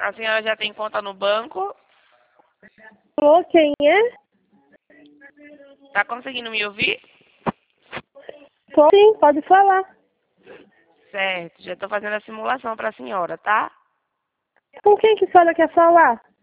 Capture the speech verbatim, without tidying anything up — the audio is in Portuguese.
A senhora já tem conta no banco? Alô, quem é? Tá conseguindo me ouvir? Tô, sim, pode falar. Certo, já tô fazendo a simulação pra senhora, tá? Com quem que a senhora quer falar?